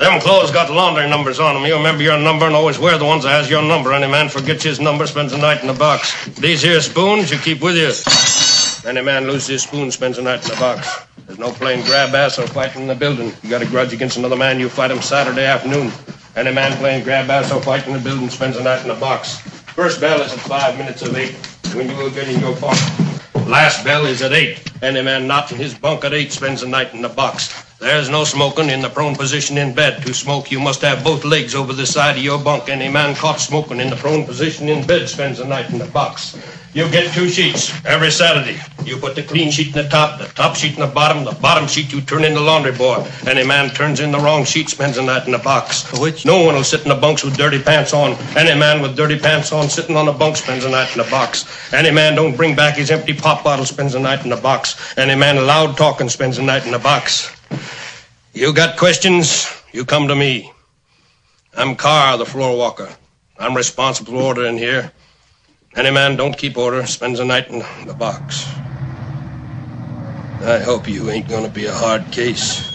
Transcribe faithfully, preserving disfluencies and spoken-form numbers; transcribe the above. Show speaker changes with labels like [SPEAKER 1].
[SPEAKER 1] Them clothes got laundry numbers on them. You remember your number and always wear the ones that has your number. Any man forgets his number, spends the night in the box. These here spoons you keep with you. Any man loses his spoon, spends the night in the box. There's no playing grab ass or fighting in the building. You got a grudge against another man, you fight him Saturday afternoon. Any man playing grab ass or fighting in the building spends the night in the box. First bell is at five minutes of eight when you will get in your bunk. Last bell is at eight. Any man not in his bunk at eight spends the night in the box. There's no smoking in the prone position in bed. To smoke, you must have both legs over the side of your bunk. Any man caught smoking in the prone position in bed spends the night in the box. You get two sheets every Saturday. You put the clean sheet in the top, the top sheet in the bottom, the bottom sheet you turn in the laundry boy. Any man turns in the wrong sheet spends the night in the box. Which? No one will sit in the bunks with dirty pants on. Any man with dirty pants on sitting on the bunk spends the night in the box. Any man don't bring back his empty pop bottle spends the night in the box. Any man loud talking spends the night in the box. You got questions, you come to me. I'm Carr, the floor walker. I'm responsible for order in here. Any man don't keep order spends the night in the box. I hope you ain't gonna be a hard case.